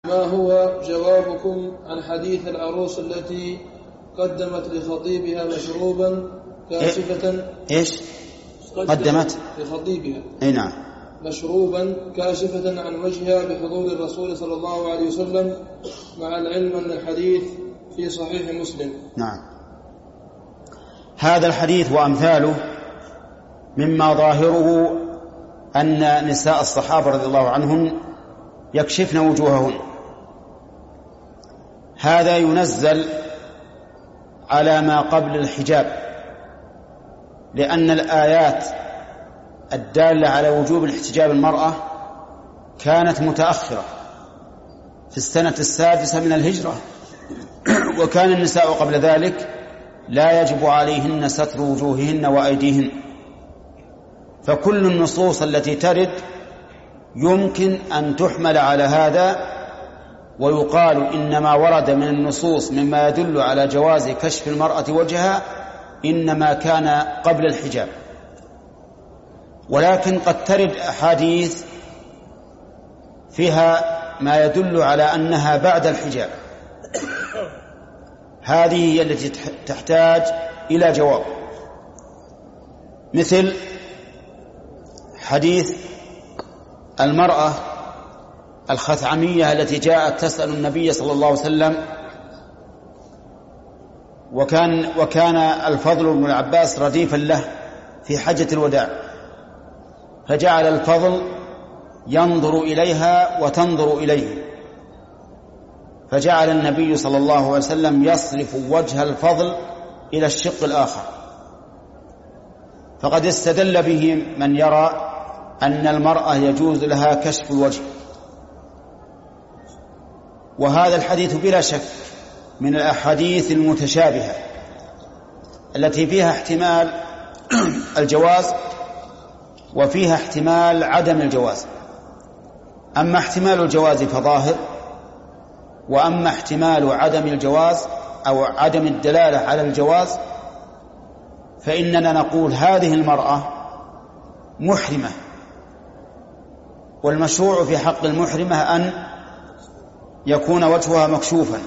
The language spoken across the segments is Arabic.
ما هو جوابكم عن حديث العروس التي قدمت لخطيبها مشروبا كاشفة إيش قدمت لخطيبها؟ نعم، مشروبا كاشفة عن وجهها بحضور الرسول صلى الله عليه وسلم، مع العلم أن الحديث في صحيح مسلم. نعم. هذا الحديث وأمثاله مما ظاهره أن نساء الصحابة رضي الله عنهم يكشفن وجوههن. هذا ينزل على ما قبل الحجاب، لأن الآيات الدالة على وجوب الاحتجاب المرأة كانت متأخرة في السنة 6 من الهجرة، وكان النساء قبل ذلك لا يجب عليهن ستر وجوههن وأيديهن. فكل النصوص التي ترد يمكن أن تحمل على هذا، ويقال إنما ورد من النصوص مما يدل على جواز كشف المرأة وجهها إنما كان قبل الحجاب. ولكن قد ترد أحاديث فيها ما يدل على أنها بعد الحجاب، هذه هي التي تحتاج إلى جواب، مثل حديث المرأة الخثعمية التي جاءت تسأل النبي صلى الله عليه وسلم، وكان الفضل بن العباس رديفا له في حجة الوداع، فجعل الفضل ينظر إليها وتنظر إليه، فجعل النبي صلى الله عليه وسلم يصرف وجه الفضل إلى الشق الآخر. فقد استدل به من يرى أن المرأة يجوز لها كشف الوجه، وهذا الحديث بلا شك من الأحاديث المتشابهة التي فيها احتمال الجواز وفيها احتمال عدم الجواز. أما احتمال الجواز فظاهر، وأما احتمال عدم الجواز أو عدم الدلالة على الجواز فإننا نقول هذه المرأة محرمة، والمشروع في حق المحرمة أن يكون وجهها مكشوفا،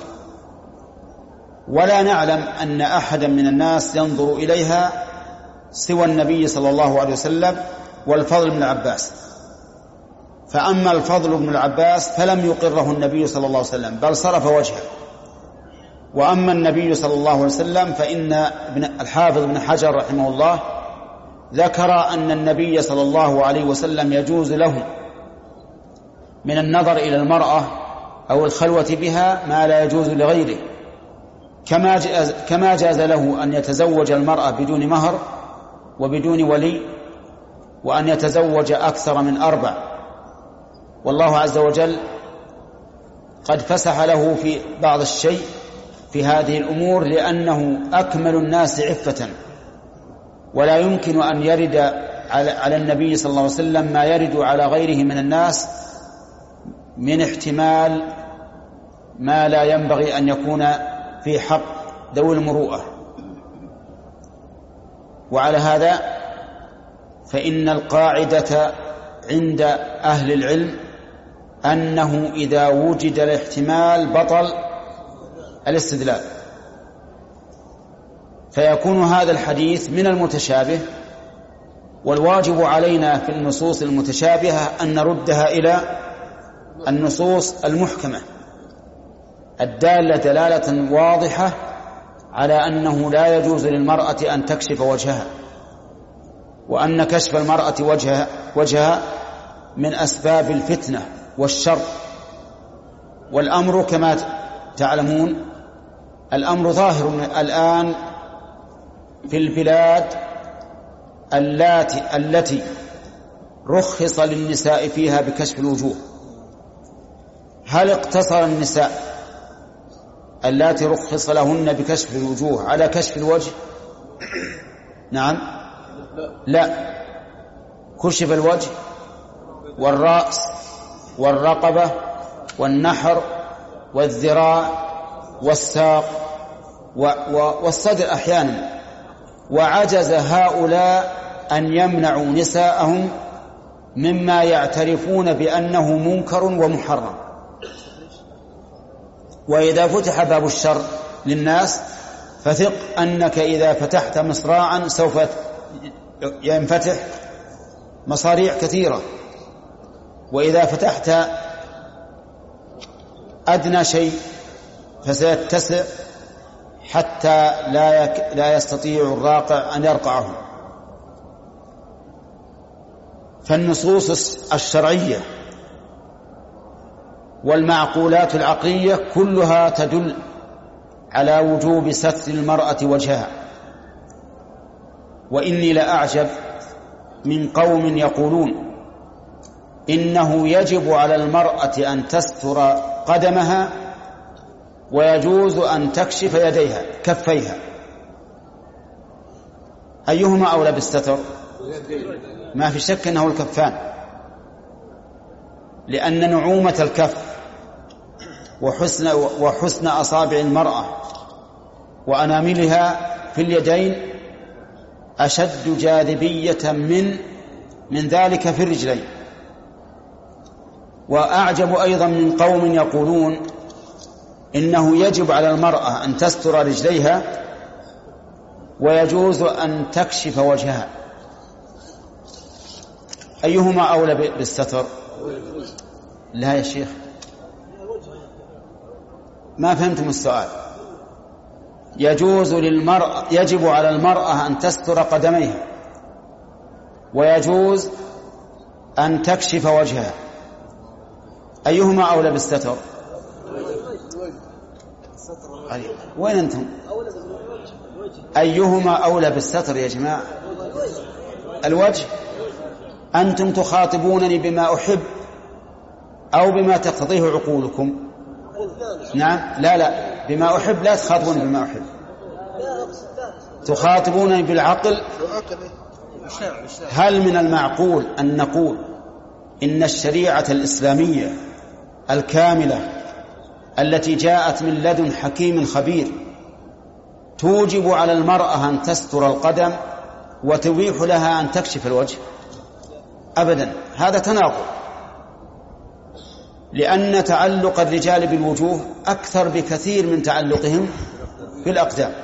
ولا نعلم أن أحدا من الناس ينظر إليها سوى النبي صلى الله عليه وسلم والفضل بن العباس. فأما الفضل بن العباس فلم يقره النبي صلى الله عليه وسلم بل صرف وجهه، وأما النبي صلى الله عليه وسلم فإن الحافظ بن حجر رحمه الله ذكر أن النبي صلى الله عليه وسلم يجوز له من النظر إلى المرأة أو الخلوة بها ما لا يجوز لغيره، كما جاز له أن يتزوج المرأة بدون مهر وبدون ولي، وأن يتزوج أكثر من 4، والله عز وجل قد فسح له في بعض الشيء في هذه الأمور لأنه أكمل الناس عفة، ولا يمكن أن يرد على النبي صلى الله عليه وسلم ما يرد على غيره من الناس من احتمال ما لا ينبغي أن يكون في حق ذوي المروءة. وعلى هذا فإن القاعدة عند أهل العلم أنه إذا وجد الاحتمال بطل الاستدلال، فيكون هذا الحديث من المتشابه، والواجب علينا في النصوص المتشابهة أن نردها إلى النصوص المحكمة الدالة دلالة واضحة على أنه لا يجوز للمرأة أن تكشف وجهها، وأن كشف المرأة وجهها من أسباب الفتنة والشر. والأمر كما تعلمون الأمر ظاهر الآن في البلاد التي رخص للنساء فيها بكشف الوجوه. هل اقتصر النساء اللاتي رخص لهن بكشف الوجوه على كشف الوجه؟ نعم، لا، كشف الوجه والرأس والرقبة والنحر والذراع والساق والصدر أحيانا، وعجز هؤلاء أن يمنعوا نساءهم مما يعترفون بأنه منكر ومحرم. وإذا فتح باب الشر للناس فثق أنك إذا فتحت مصراعا سوف ينفتح مصاريع كثيرة، وإذا فتحت أدنى شيء فسيتسع حتى لا يستطيع الراقع أن يرقعه. فالنصوص الشرعية والمعقولات العقلية كلها تدل على وجوب ستر المرأة وجهها. وإني لأعجب من قوم يقولون إنه يجب على المرأة أن تستر قدمها ويجوز أن تكشف يديها كفيها، أيهما أولى بالستر؟ ما في شك أنه الكفان، لأن نعومة الكف وحسن أصابع المرأة وأناملها في اليدين أشد جاذبية من ذلك في الرجلين. وأعجب أيضا من قوم يقولون إنه يجب على المرأة أن تستر رجليها ويجوز أن تكشف وجهها، أيهما أولى بالستر؟ لا يا شيخ، ما فهمتم السؤال. يجب على المرأة أن تستر قدميها ويجوز أن تكشف وجهها، أيهما أولى بالستر؟ وين أنتم؟ أيهما أولى بالستر يا جماعة؟ الوجه. أنتم تخاطبونني بما أحب أو بما تقتضيه عقولكم؟ نعم. لا بما أحب لا تخاطبوني بما أحب، تخاطبونني بالعقل. هل من المعقول أن نقول إن الشريعة الإسلامية الكاملة التي جاءت من لدن حكيم خبير توجب على المرأة أن تستر القدم وتبيح لها أن تكشف الوجه؟ أبدا، هذا تناقض، لأن تعلق الرجال بالوجوه أكثر بكثير من تعلقهم بالأقدام.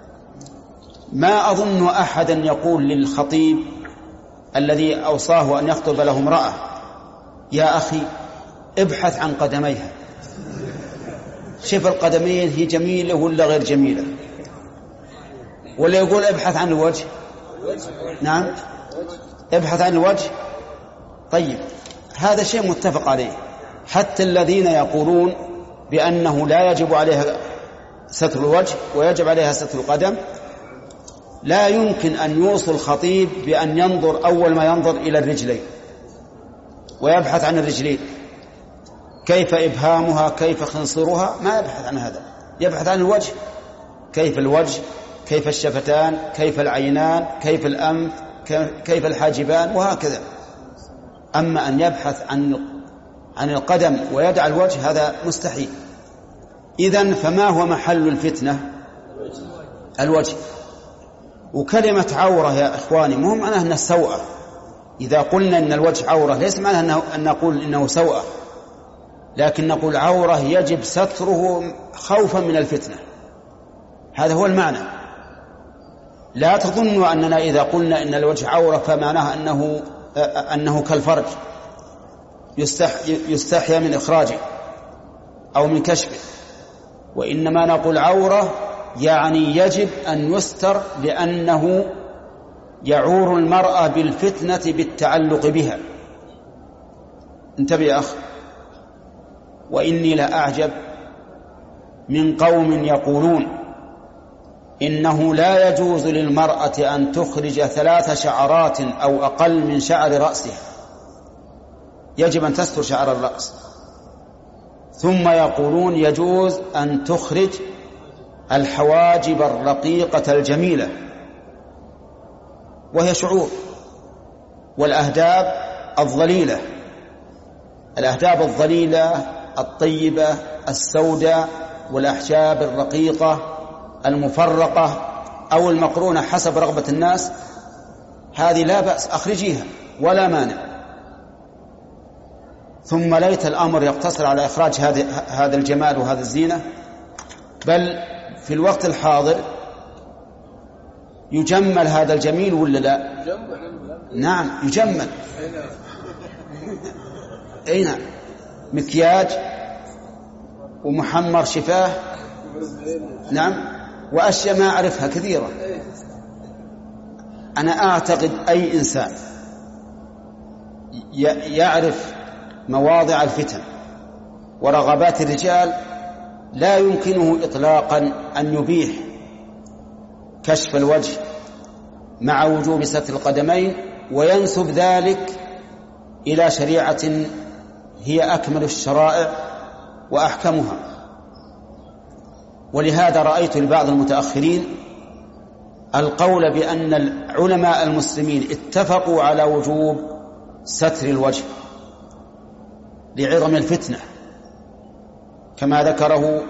ما أظن أحدا يقول للخطيب الذي أوصاه أن يخطب له امرأة يا أخي ابحث عن قدميها، شوف القدمين هي جميلة ولا غير جميلة، ولا يقول ابحث عن الوجه. نعم، ابحث عن الوجه. طيب، هذا شيء متفق عليه. حتى الذين يقولون بأنه لا يجب عليها ستر الوجه ويجب عليها ستر القدم لا يمكن أن يوصل الخطيب بأن ينظر أول ما ينظر إلى الرجلين ويبحث عن الرجلين، كيف إبهامها، كيف خنصرها، ما يبحث عن هذا، يبحث عن الوجه، كيف الوجه، كيف الشفتان، كيف العينان، كيف الأنف، كيف الحاجبان، وهكذا. أما أن يبحث عن القدم ويدع الوجه هذا مستحيل. إذن فما هو محل الفتنة؟ الوجه. وكلمة عورة يا إخواني مو معناها أنها سوءة. إذا قلنا أن الوجه عورة ليس معناها أن نقول إنه سوءة، لكن نقول عورة يجب ستره خوفا من الفتنة، هذا هو المعنى. لا تظنوا أننا إذا قلنا إن الوجه عورة فمعناها أنه كالفرج يستحيا من إخراجه أو من كشفه، وإنما نقول عورة يعني يجب أن يستر لأنه يعور المرأة بالفتنة بالتعلق بها. انتبه يا أخ. وإني لأعجب من قوم يقولون إنه لا يجوز للمرأة أن تخرج 3 شعرات أو أقل من شعر رأسها، يجب أن تستر شعر الرأس، ثم يقولون يجوز أن تخرج الحواجب الرقيقة الجميلة وهي شعور، والأهداب الظليلة، الأهداب الظليلة الطيبة السوداء، والأحجاب الرقيقة المفرقة أو المقرونة حسب رغبة الناس، هذه لا بأس، أخرجيها ولا مانع. ثم ليت الأمر يقتصر على إخراج هذا الجمال وهذا الزينة، بل في الوقت الحاضر يجمل هذا الجميل ولا لا؟ نعم يجمل. أي نعم، مكياج ومحمر شفاه، نعم، وأشياء ما أعرفها كثيرة. أنا أعتقد أي إنسان يعرف مواضع الفتن ورغبات الرجال لا يمكنه إطلاقا أن يبيح كشف الوجه مع وجوب ستر القدمين وينسب ذلك إلى شريعة هي أكمل الشرائع وأحكمها. ولهذا رأيت لبعض المتأخرين القول بأن العلماء المسلمين اتفقوا على وجوب ستر الوجه لعظم الفتنة، كما ذكره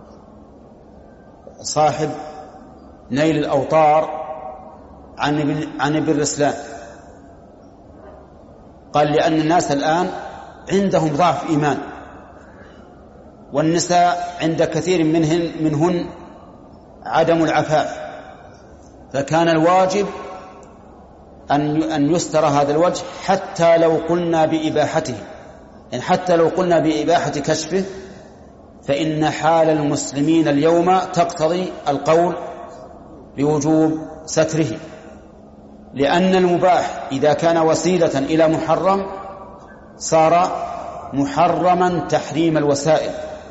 صاحب نيل الأوطار عن ابن رسلان، قال لأن الناس الآن عندهم ضعف إيمان، والنساء عند كثير منهن عدم العفاف، فكان الواجب أن يستر هذا الوجه حتى لو قلنا بإباحته، يعني حتى لو قلنا بإباحة كشفه فإن حال المسلمين اليوم تقتضي القول بوجوب ستره، لأن المباح إذا كان وسيلة إلى محرم صار محرما تحريم الوسائل.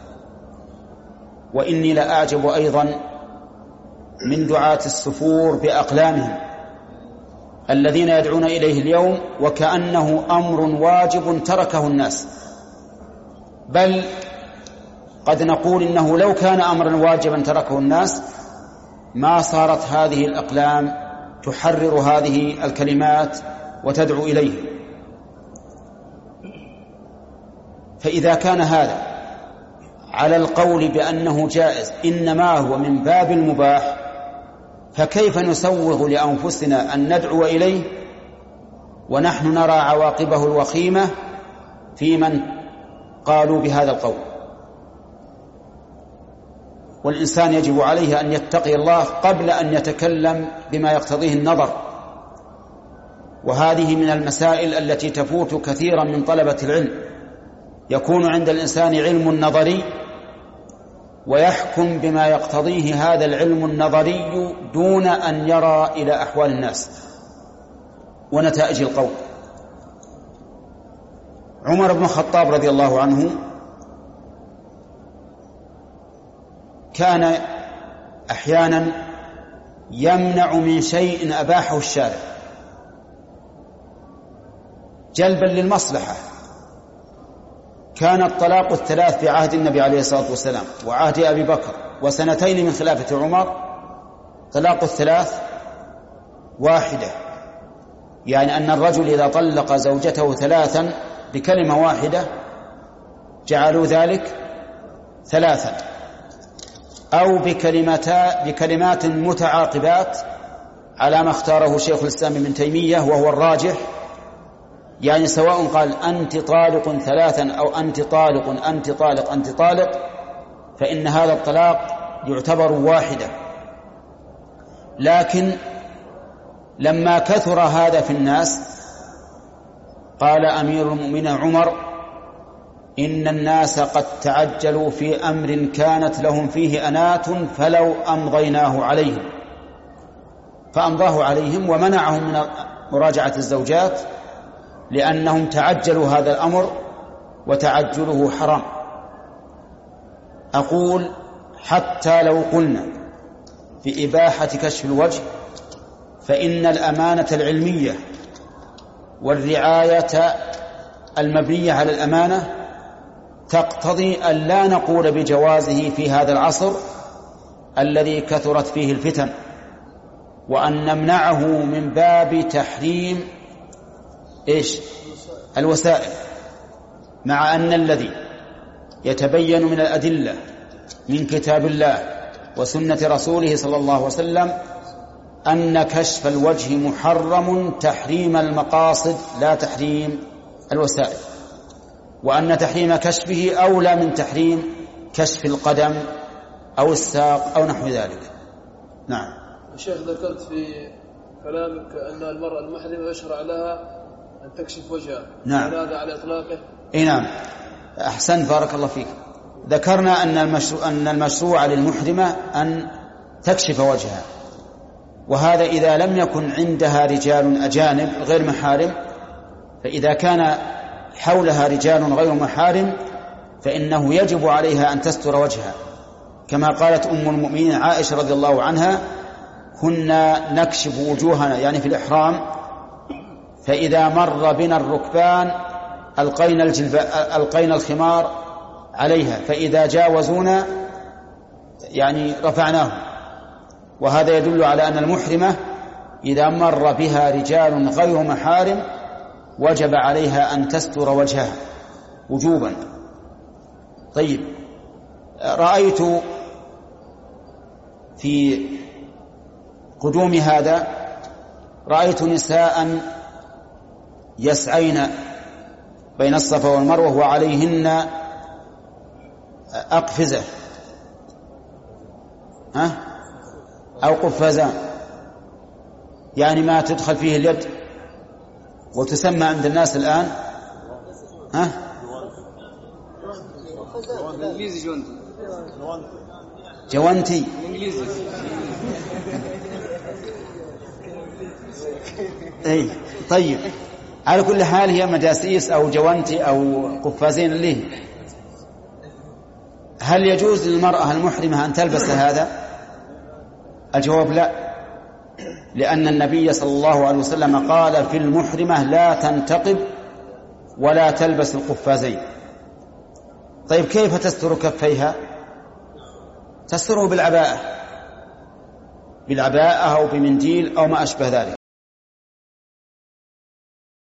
وإني لأعجب أيضا من دعاة السفور بأقلامهم الذين يدعون إليه اليوم وكأنه أمر واجب تركه الناس، بل قد نقول إنه لو كان أمرا واجبا تركه الناس ما صارت هذه الأقلام تحرر هذه الكلمات وتدعو إليه. فإذا كان هذا على القول بأنه جائز إنما هو من باب المباح، فكيف نسوغ لأنفسنا أن ندعو إليه ونحن نرى عواقبه الوخيمة في من قالوا بهذا القول؟ والإنسان يجب عليه أن يتقي الله قبل أن يتكلم بما يقتضيه النظر، وهذه من المسائل التي تفوت كثيرا من طلبة العلم. يكون عند الإنسان علم نظري ويحكم بما يقتضيه هذا العلم النظري دون أن يرى إلى أحوال الناس ونتائج القول. عمر بن الخطاب رضي الله عنه كان أحيانا يمنع من شيء أباحه الشارع جلبا للمصلحة. كان الطلاق الثلاث في عهد النبي عليه الصلاة والسلام وعهد أبي بكر وسنتين من خلافة عمر، طلاق الثلاث واحدة، يعني أن الرجل إذا طلق زوجته ثلاثا بكلمة واحدة جعلوا ذلك ثلاثا، أو بكلمات متعاقبات على ما اختاره شيخ الإسلام ابن تيمية وهو الراجح، يعني سواء قال أنت طالق ثلاثا أو أنت طالق أنت طالق أنت طالق، فإن هذا الطلاق يعتبر واحدة. لكن لما كثر هذا في الناس قال أمير المؤمنين عمر إن الناس قد تعجلوا في أمر كانت لهم فيه أنات فلو أمضيناه عليهم، فأمضاه عليهم ومنعهم من مراجعة الزوجات لأنهم تعجلوا هذا الأمر وتعجله حرام. أقول حتى لو قلنا في إباحة كشف الوجه فإن الأمانة العلمية والرعاية المبنية على الأمانة تقتضي أن لا نقول بجوازه في هذا العصر الذي كثرت فيه الفتن، وأن نمنعه من باب تحريم الوسائل، مع أن الذي يتبين من الأدلة من كتاب الله وسنة رسوله صلى الله عليه وسلم أن كشف الوجه محرم تحريم المقاصد لا تحريم الوسائل. وأن تحريم كشفه أولى من تحريم كشف القدم أو الساق أو نحو ذلك. نعم. الشيخ ذكرت في كلامك أن المرأة المحرمة يشرع لها أن تكشف وجهها. نعم. هذا على إطلاقه؟ نعم، أحسن، بارك الله فيك. ذكرنا أن المشروع للمحرمة أن تكشف وجهها، وهذا إذا لم يكن عندها رجال أجانب غير محارم. فإذا كان حولها رجال غير محارم فإنه يجب عليها أن تستر وجهها، كما قالت أم المؤمنين عائشة رضي الله عنها: كنا نكشف وجوهنا يعني في الإحرام، فإذا مر بنا الركبان ألقينا الخمار عليها، فإذا جاوزونا يعني رفعناه. وهذا يدل على أن المحرمة إذا مر بها رجال غير محارم وجب عليها أن تستر وجهها وجوبا. طيب، رأيت في قدوم هذا رأيت نساء يسعين بين الصفا والمروة وعليهن أقفزة أو قفازان، يعني ما تدخل فيه اليد، وتسمى عند الناس الآن جوانتي. أي طيب، على كل حال هي مجاسيس أو جوانتي أو قفازين اللي. هل يجوز للمرأة المحرمة أن تلبس هذا؟ الجواب لا، لأن النبي صلى الله عليه وسلم قال في المحرمة: لا تنتقب ولا تلبس القفازين. طيب، كيف تستر كفيها؟ تستره بالعباءة أو بمنديل أو ما أشبه ذلك.